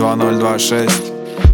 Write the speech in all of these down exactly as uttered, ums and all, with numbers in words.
два ноль два шесть.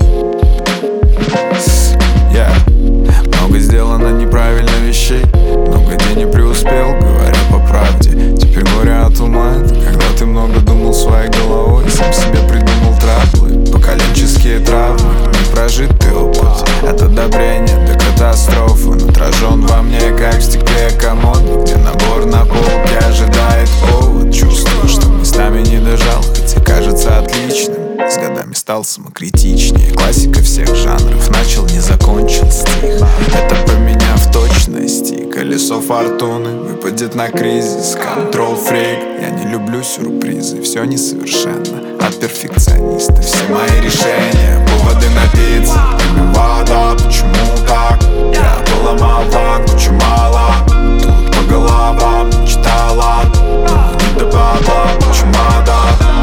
Yeah. Много сделано неправильно вещей, много где не преуспел, говоря по правде. Теперь горе от ума, это когда ты много думал своей головой, сам себе придумал траблы, поколенческие травмы, непрожитый опыт от одобрения до катастрофы. Он отражен во мне, как в стекле комод, где набор на полке ожидает повод. Чувствую, что местами не дожал, хотя кажется отличным. С годами стал самокритичнее. Классика всех жанров, начал, не закончил стих. Это поменяв точности. Колесо фортуны выпадет на кризис. Control freak. Я не люблю сюрпризы, все несовершенно. От перфекциониста все мои решения поводы напиться. Вода, почему так? Я поломал банк, очень мало. Тут по головам читала, но не до бабла, почему надо?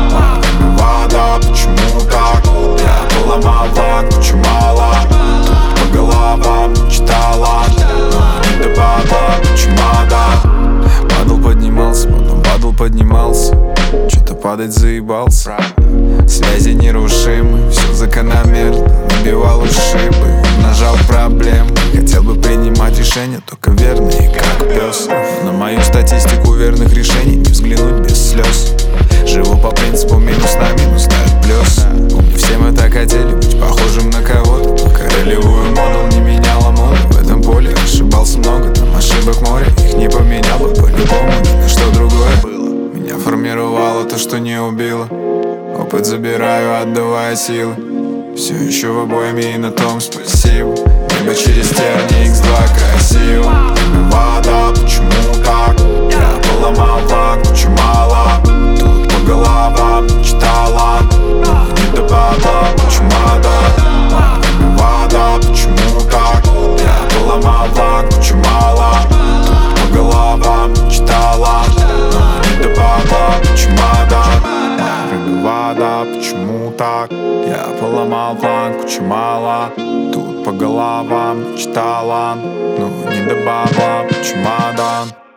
Вода, почему так? Я поломал банк, очень мало. Тут по головам читала, но не до бабла, почему надо? Падал, поднимался, потом падал, поднимался. Что-то падать заебался. Связи нерушимы, все закономерно. Набивал ушибы, умножал проблемы. Хотел бы принимать решения, только верные, как пес. На мою статистику верных решений не взглянуть без слез. Живу по принципу минус на минус дает плюс. Помню, все мы так хотели быть похожим на кого-то, пока ролевую моду не меняла моду. В этом поле ошибался много, там ошибок море. Их не поменял бы по-любому, ни на что другое было. Меня формировало то, что не убило. Опыт забираю, отдавая силы. Все еще в обойме, и на том спасибо. Небо через терни, икс два красиво. Вода, почему так? Я поломал банк, очень мало. Тут по головам читала, но не до бабла, почему надо? Вода, почему так? Я поломал банк, очень мало. Тут по головам читала, но не до бабла, почему надо? Вода, почему так? Я поломал планку, очень мало. Тут по головам читала, ну не до бабла, чемодан.